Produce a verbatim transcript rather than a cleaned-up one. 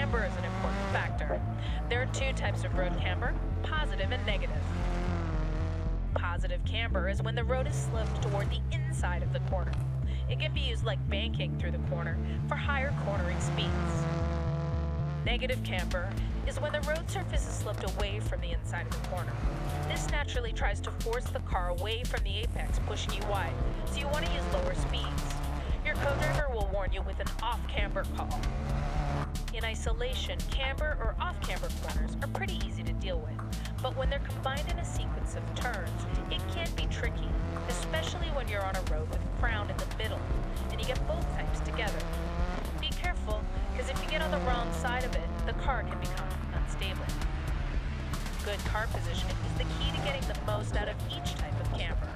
camber is an important factor. There are two types of road camber, positive and negative. Positive camber is when the road is sloped toward the inside of the corner. It can be used like banking through the corner for higher cornering speeds. Negative camber is when the road surface is sloped away from the inside of the corner. This naturally tries to force the car away from the apex, pushing you wide, so you want to use lower speeds. Your co-driver will warn you with an off-camber call. In isolation, camber or off-camber corners are pretty easy to deal with, but when they're combined in a sequence of turns, it can be tricky, especially when you're on a road with crown in the middle, and you get both types together. Be careful, because if you get on the wrong side of it, the car can become unstable. Good car positioning is the key to getting the most out of each type of camber.